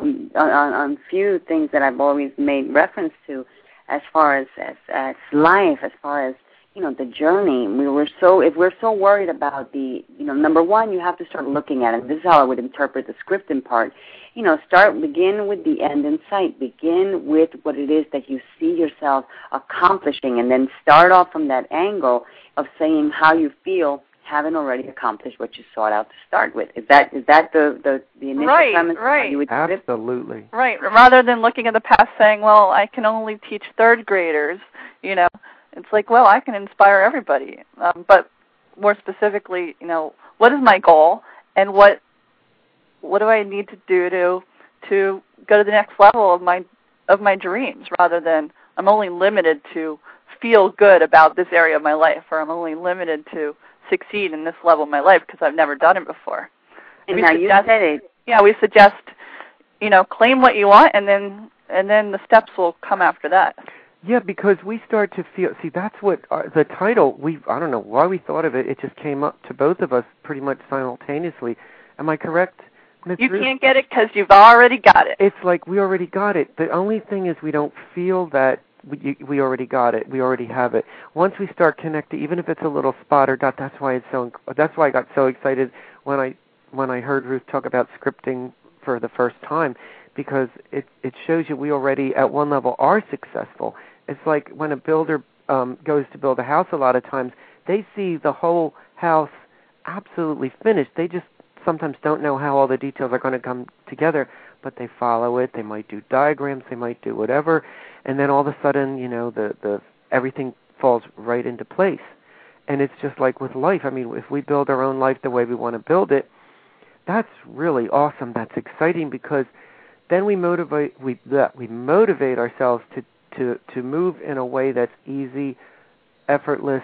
few things that I've always made reference to, as far as life, as far as the journey. If we're so worried about the number one, you have to start looking at it. This is how I would interpret the scripting part. Begin with the end in sight. Begin with what it is that you see yourself accomplishing, and then start off from that angle of saying how you feel haven't already accomplished what you sought out to start with. Is that the initial premise? Right. You would Absolutely. Right. Rather than looking at the past saying, well, I can only teach third graders, it's like, well, I can inspire everybody. But more specifically, what is my goal and what do I need to do to go to the next level of my dreams, rather than I'm only limited to feel good about this area of my life, or I'm only limited to succeed in this level of my life because I've never done it before. And now you said it. Yeah, we suggest, claim what you want, and then the steps will come after that. Yeah, because we start to feel, that's what the title, I don't know why we thought of it, it just came up to both of us pretty much simultaneously. Am I correct? You can't get it because you've already got it. It's like we already got it. The only thing is we don't feel that we already got it. We already have it. Once we start connecting, even if it's a little spot or dot, that's why I got so excited when I heard Ruth talk about scripting for the first time, because it shows you we already at one level are successful. It's like when a builder goes to build a house, a lot of times they see the whole house absolutely finished. They just sometimes don't know how all the details are going to come together, but they follow it. They might do diagrams. They might do whatever, and then all of a sudden, the everything falls right into place. And it's just like with life. I mean, if we build our own life the way we want to build it, that's really awesome. That's exciting, because then we motivate ourselves to move in a way that's easy, effortless,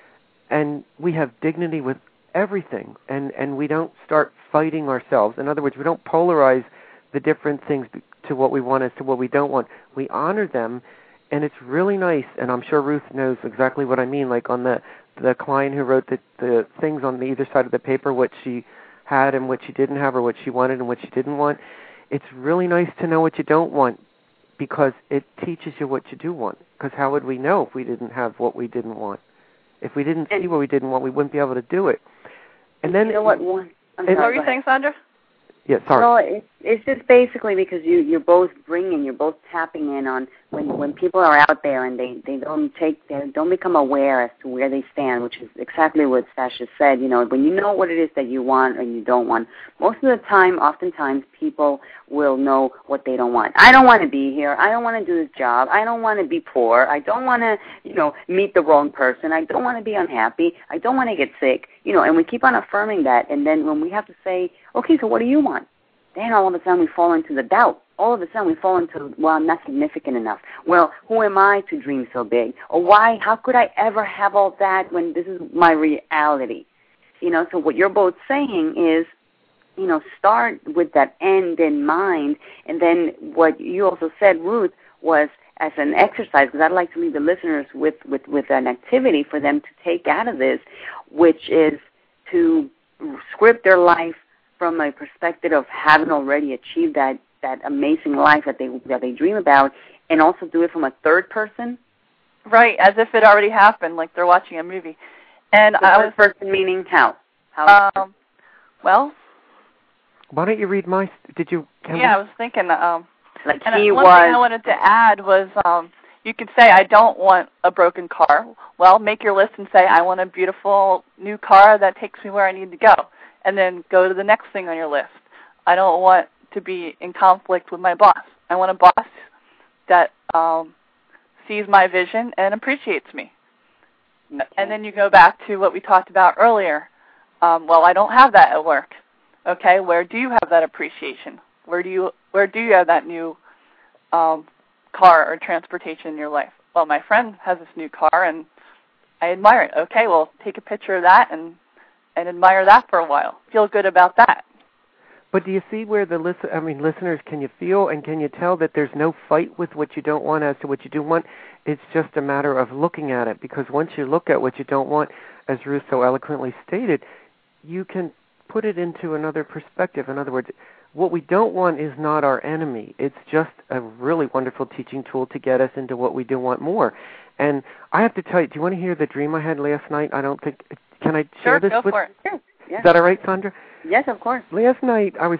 and we have dignity with everything, and we don't start fighting ourselves. In other words, we don't polarize the different things to what we want as to what we don't want. We honor them, and it's really nice, and I'm sure Ruth knows exactly what I mean, like on the client who wrote the things on either side of the paper, what she had and what she didn't have, or what she wanted and what she didn't want. It's really nice to know what you don't want, because it teaches you what you do want. Because how would we know if we didn't have what we didn't want? If we didn't see what we didn't want, we wouldn't be able to do it. And then, what were you saying, Sandra? Yeah, sorry. Well, it's just basically because you're both tapping in on when people are out there and they don't become aware as to where they stand, which is exactly what Sasha said. When you know what it is that you want and you don't want, most of the time, oftentimes, people will know what they don't want. I don't want to be here. I don't want to do this job. I don't want to be poor. I don't want to, meet the wrong person. I don't want to be unhappy. I don't want to get sick. And we keep on affirming that. And then when we have to say, okay, so what do you want? Then all of a sudden we fall into the doubt. All of a sudden we fall into, well, I'm not significant enough. Well, who am I to dream so big? Or why, how could I ever have all that when this is my reality? So what you're both saying is, start with that end in mind. And then what you also said, Ruth, was as an exercise, because I'd like to leave the listeners with an activity for them to take out of this, which is to script their life from a perspective of having already achieved that amazing life that they dream about, and also do it from a third person. Right, as if it already happened, like they're watching a movie. And third person meaning how? Well, why don't you read my? I was thinking. Uh-huh. One thing I wanted to add was, you could say, I don't want a broken car. Well, make your list and say, I want a beautiful new car that takes me where I need to go. And then go to the next thing on your list. I don't want to be in conflict with my boss. I want a boss that sees my vision and appreciates me. Okay. And then you go back to what we talked about earlier. Well, I don't have that at work. Okay, where do you have that appreciation? Where do you have that new car or transportation in your life? Well, my friend has this new car, and I admire it. Okay, well, take a picture of that and admire that for a while. Feel good about that. But do you see where listeners, can you feel and can you tell that there's no fight with what you don't want as to what you do want? It's just a matter of looking at it, because once you look at what you don't want, as Ruth so eloquently stated, you can put it into another perspective. In other words, what we don't want is not our enemy. It's just a really wonderful teaching tool to get us into what we do want more. And I have to tell you, do you want to hear the dream I had last night? Can I share this with you? Sure, go for it. Yeah. Is that all right, Sandra? Yes, of course. Last night I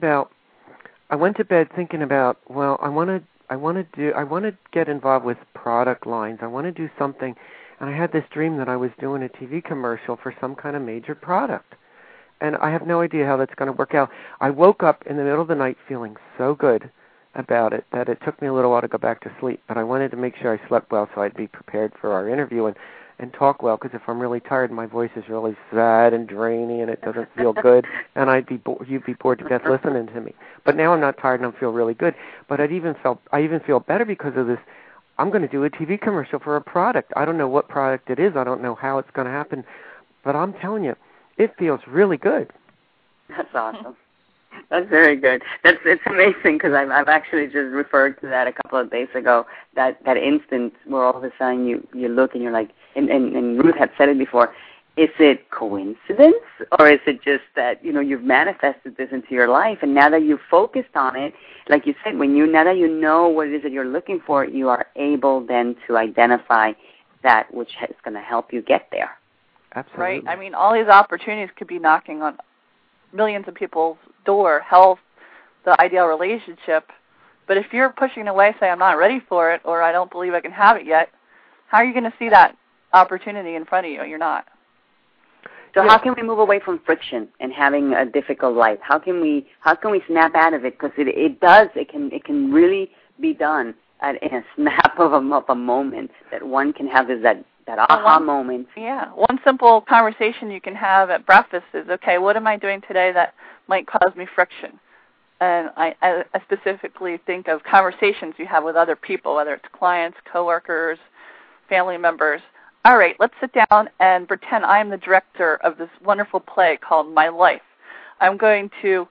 went to bed thinking about, well, I want to get involved with product lines. I want to do something. and I had this dream that I was doing a TV commercial for some kind of major product. And I have no idea how that's going to work out. I woke up in the middle of the night feeling so good about it that it took me a little while to go back to sleep. But I wanted to make sure I slept well so I'd be prepared for our interview and talk well, because if I'm really tired, my voice is really sad and drainy and it doesn't feel good, and you'd be bored to death listening to me. But now I'm not tired and I feel really good. But I even feel better because of this. I'm going to do a TV commercial for a product. I don't know what product it is. I don't know how it's going to happen. But I'm telling you, it feels really good. That's awesome. That's very good. It's amazing, because I've actually just referred to that a couple of days ago. That instance where all of a sudden you look and you're like, and Ruth had said it before. Is it coincidence, or is it just that you've manifested this into your life, and now that you've focused on it, like you said, now that you know what it is that you're looking for, you are able then to identify that which is going to help you get there. Absolutely. Right. I mean, all these opportunities could be knocking on millions of people's door, health, the ideal relationship. But if you're pushing away, say, I'm not ready for it, or I don't believe I can have it yet, how are you going to see that opportunity in front of you? You're not. So how can we move away from friction and having a difficult life? How can we snap out of it? Because it can really be done in a snap of a moment, that one can have that aha moment. Yeah. One simple conversation you can have at breakfast is, okay, what am I doing today that might cause me friction? And I specifically think of conversations you have with other people, whether it's clients, coworkers, family members. All right, let's sit down and pretend I'm the director of this wonderful play called My Life. I'm going to,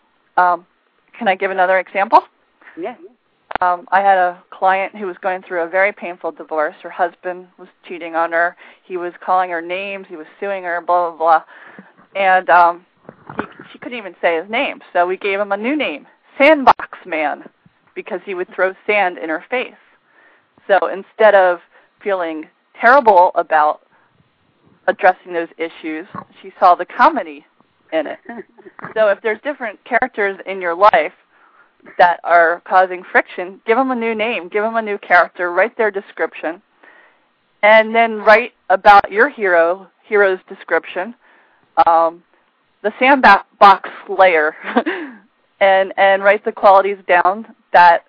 can I give another example? Yeah. I had a client who was going through a very painful divorce. Her husband was cheating on her. He was calling her names. He was suing her, blah, blah, blah. And she couldn't even say his name. So we gave him a new name, Sandbox Man, because he would throw sand in her face. So instead of feeling terrible about addressing those issues, she saw the comedy in it. So if there's different characters in your life that are causing friction, give them a new name, give them a new character, write their description, and then write about your hero's description, the sandbox slayer, and write the qualities down that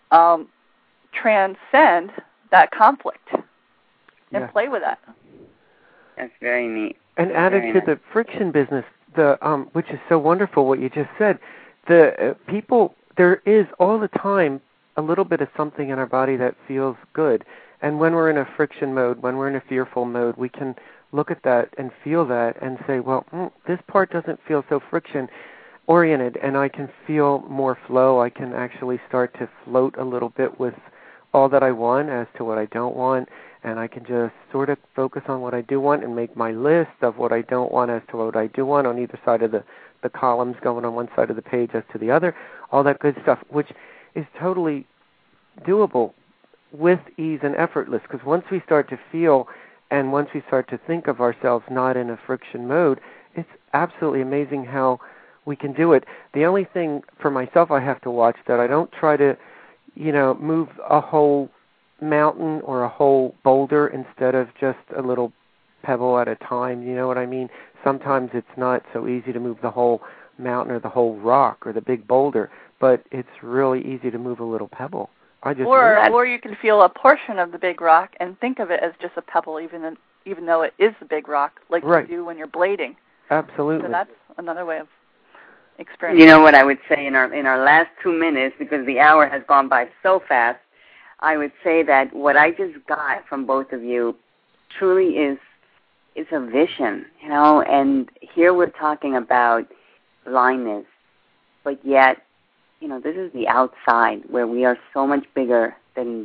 transcend that conflict, and play with that. That's very neat. And added to the friction business, which is so wonderful what you just said, the people, there is all the time a little bit of something in our body that feels good. And when we're in a friction mode, when we're in a fearful mode, we can look at that and feel that and say, well, this part doesn't feel so friction-oriented, and I can feel more flow. I can actually start to float a little bit with all that I want as to what I don't want, and I can just sort of focus on what I do want and make my list of what I don't want as to what I do want on either side of the columns, going on one side of the page as to the other, all that good stuff, which is totally doable with ease and effortless, because once we start to feel and once we start to think of ourselves not in a friction mode, it's absolutely amazing how we can do it. The only thing for myself I have to watch that I don't try to, move a whole mountain or a whole boulder instead of just a little pebble at a time, you know what I mean? Sometimes it's not so easy to move the whole mountain or the whole rock or the big boulder, but it's really easy to move a little pebble. Or you can feel a portion of the big rock and think of it as just a pebble, even though it is the big rock, like you do when you're blading. Absolutely. So that's another way of experiencing. You know what I would say in our last 2 minutes, because the hour has gone by so fast, I would say that what I just got from both of you truly is a vision, and here we're talking about blindness, but yet, this is the outside where we are so much bigger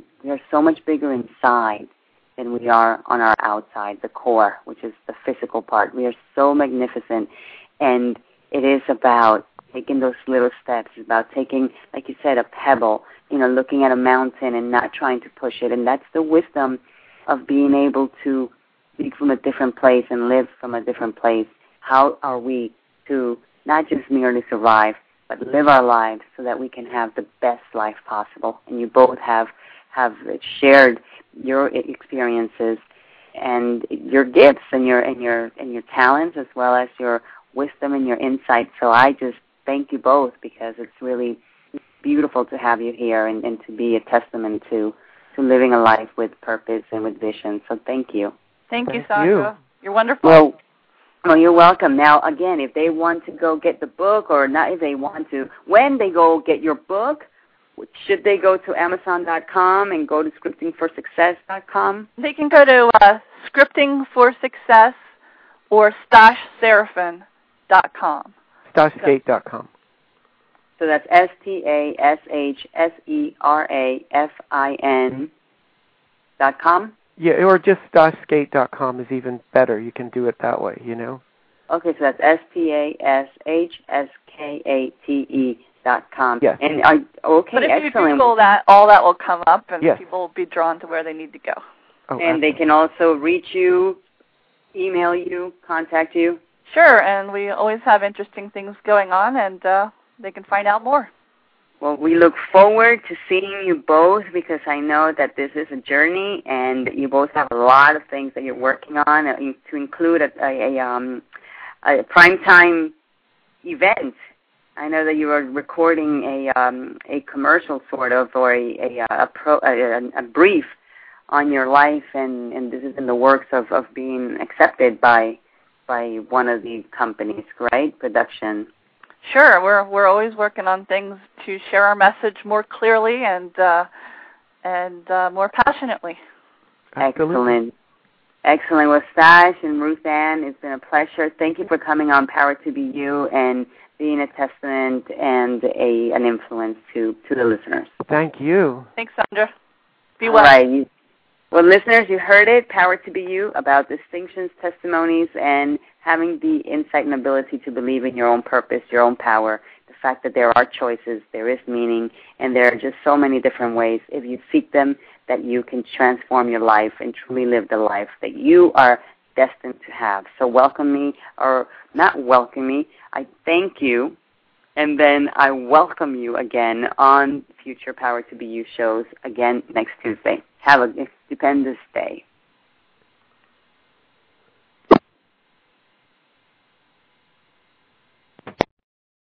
inside than we are on our outside, the core, which is the physical part. We are so magnificent, and it is about taking those little steps. It's about taking, like you said, a pebble, looking at a mountain and not trying to push it, and that's the wisdom of being able to speak from a different place and live from a different place. How are we to not just merely survive, but live our lives so that we can have the best life possible? And you both have shared your experiences and your gifts and your talents, as well as your wisdom and your insight. So I just thank you both, because it's really beautiful to have you here and to be a testament to living a life with purpose and with vision. So thank you. Thank you, Sandra. You're wonderful. Well, you're welcome. Now, again, if they want to go get the book, or not if they want to, when they go get your book, should they go to Amazon.com and go to scriptingforsuccess.com? They can go to Scripting for Success or StashSerafin.com. StashGate.com. So that's StashSerafin.com? Yeah, or just StashGate.com is even better. You can do it that way, you know? Okay, so that's StashSkate.com. Yes. And but if excellent. you Google that, all that will come up, and yes. people will be drawn to where they need to go. Oh, and excellent. they can also reach you, email you, contact you? Sure, and we always have interesting things going on, and they can find out more. Well, we look forward to seeing you both, because I know that this is a journey, and you both have a lot of things that you're working on, to include a primetime event. I know that you are recording a commercial, sort of, or a brief on your life, and this is in the works of being accepted by one of the companies, right? Production. Sure, we're always working on things to share our message more clearly and more passionately. Absolutely. Excellent. Well, Stash and Ruth Ann, it's been a pleasure. Thank you for coming on Power to Be You and being a testament and an influence to the listeners. Thank you. Thanks, Sandra. Be well. All right. Well, listeners, you heard it, Power to Be You, about distinctions, testimonies, and having the insight and ability to believe in your own purpose, your own power, the fact that there are choices, there is meaning, and there are just so many different ways, if you seek them, that you can transform your life and truly live the life that you are destined to have. So welcome me, or not welcome me, I thank you, and then I welcome you again on future Power to Be You shows again next Tuesday. Have a stupendous day.